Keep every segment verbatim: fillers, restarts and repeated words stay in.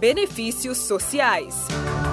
benefícios sociais.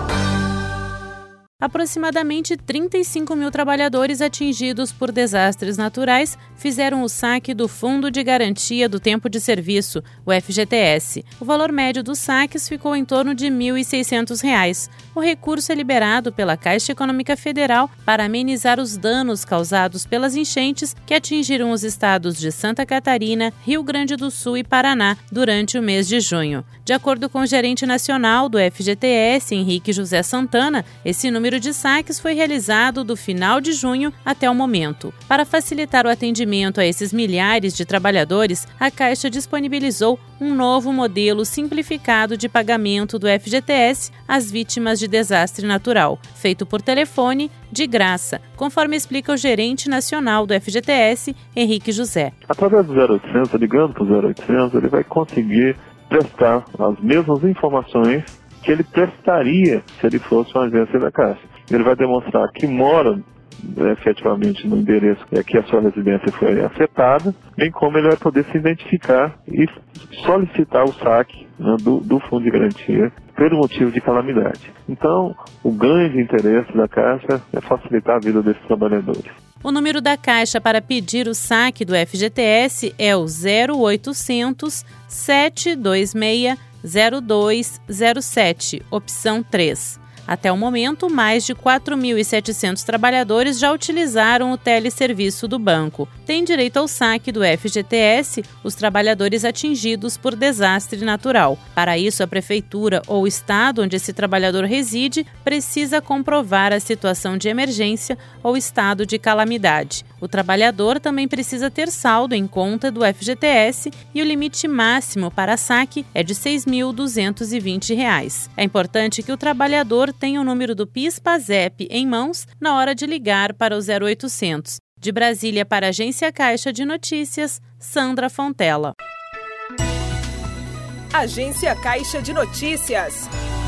Aproximadamente trinta e cinco mil trabalhadores atingidos por desastres naturais fizeram o saque do Fundo de Garantia do Tempo de Serviço, o F G T S. O valor médio dos saques ficou em torno de mil e seiscentos reais. O recurso é liberado pela Caixa Econômica Federal para amenizar os danos causados pelas enchentes que atingiram os estados de Santa Catarina, Rio Grande do Sul e Paraná durante o mês de junho. De acordo com o gerente nacional do F G T S, Henrique José Santana, esse número O número de saques foi realizado do final de junho até o momento. Para facilitar o atendimento a esses milhares de trabalhadores, a Caixa disponibilizou um novo modelo simplificado de pagamento do F G T S às vítimas de desastre natural, feito por telefone, de graça, conforme explica o gerente nacional do F G T S, Henrique José. Através do zero oitocentos, ligando para o zero oitocentos, ele vai conseguir prestar as mesmas informações que ele prestaria se ele fosse uma agência da Caixa. Ele vai demonstrar que mora né, efetivamente no endereço é, que a sua residência foi afetada, bem como ele vai poder se identificar e solicitar o saque né, do, do Fundo de Garantia pelo motivo de calamidade. Então, o grande interesse da Caixa é facilitar a vida desses trabalhadores. O número da Caixa para pedir o saque do F G T S é o zero oitocentos, sete dois seis, zero dois zero sete, opção três. Até o momento, mais de quatro mil e setecentos trabalhadores já utilizaram o teleserviço do banco. Tem direito ao saque do F G T S os trabalhadores atingidos por desastre natural. Para isso, a prefeitura ou o estado onde esse trabalhador reside precisa comprovar a situação de emergência ou estado de calamidade. O trabalhador também precisa ter saldo em conta do F G T S e o limite máximo para saque é de seis mil duzentos e vinte reais. É importante que o trabalhador tenha o número do PIS/PASEP em mãos na hora de ligar para o zero oitocentos. De Brasília para a Agência Caixa de Notícias, Sandra Fontela. Agência Caixa de Notícias.